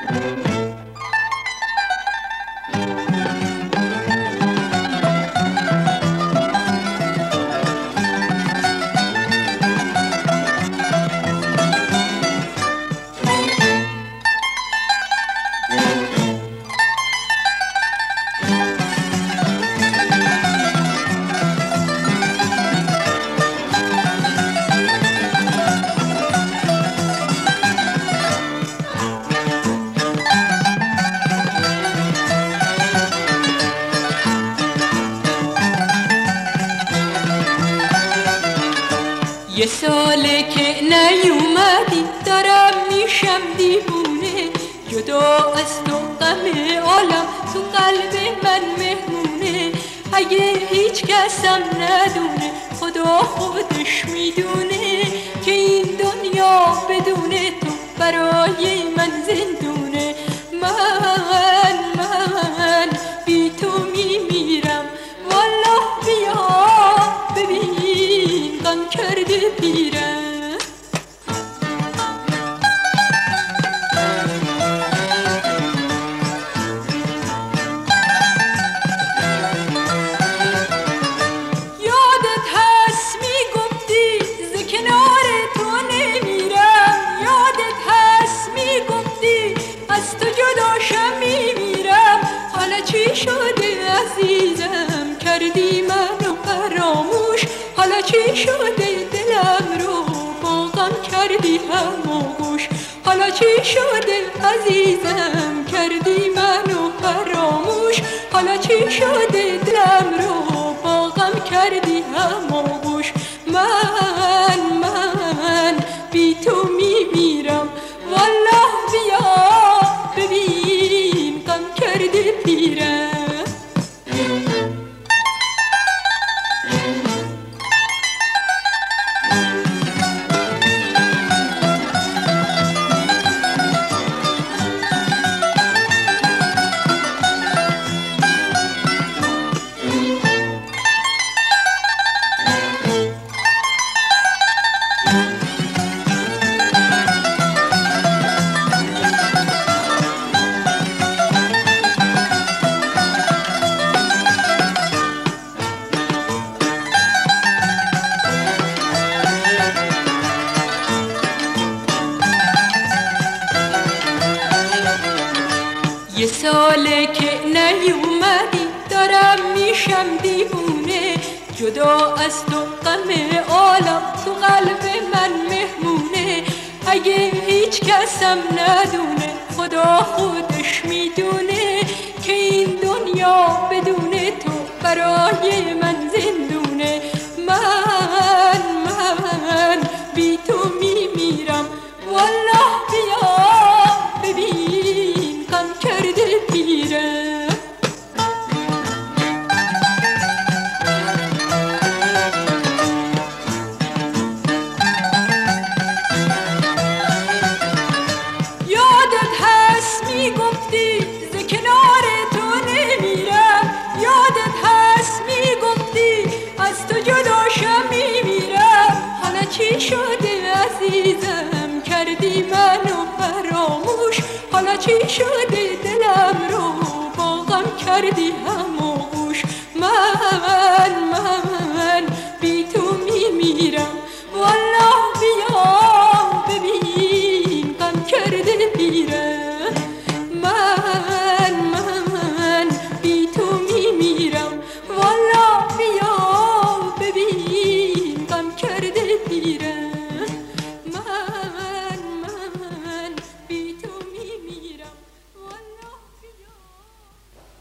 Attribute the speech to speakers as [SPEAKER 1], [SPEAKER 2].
[SPEAKER 1] یه ساله که نیومدی دارم میشم دیوونه، جدا از تو غم عالم تو قلب من مهمونه. اگه هیچ کسم ندونه خدا خودش میدونه که این دنیا بدون تو برای من زندونه. من بی تو میمیرم والله، بیا ببین غم کرده پیرم. یادت هست میگفتی ز کنار تو نمیرم، یادت هست میگفتی از تو جداشم میمیرم. حالا چی شده عزیزم کردی منو فراموش، حالا چی شده دلم رو با غم کردی هماغوش. حالا چی شده عزیزم کردی منو فراموش، حالا چی شده دلم رو با غم کردی هماغوش. من بی تو میمیرم والله، بیا ببین غم کرده پیرم. یه ساله که نیومدی دارم میشم دیوونه، جدا از تو غم عالم تو قلب من مهمونه. اگه هیچ کسم ندونه خدا خودش میدونه که این دنیا بدون تو برای من زندونه. من بی تو میمیرم والله، بیا ببین غم کرده پیرم. یادت هست میگفتی ز کنار تو نمیرم، یادت هست میگفتی از تو جداشم میمیرم. حالا چی شده عزیزم کردی منو فراموش، حالا چی شده دلم رو با غم کردی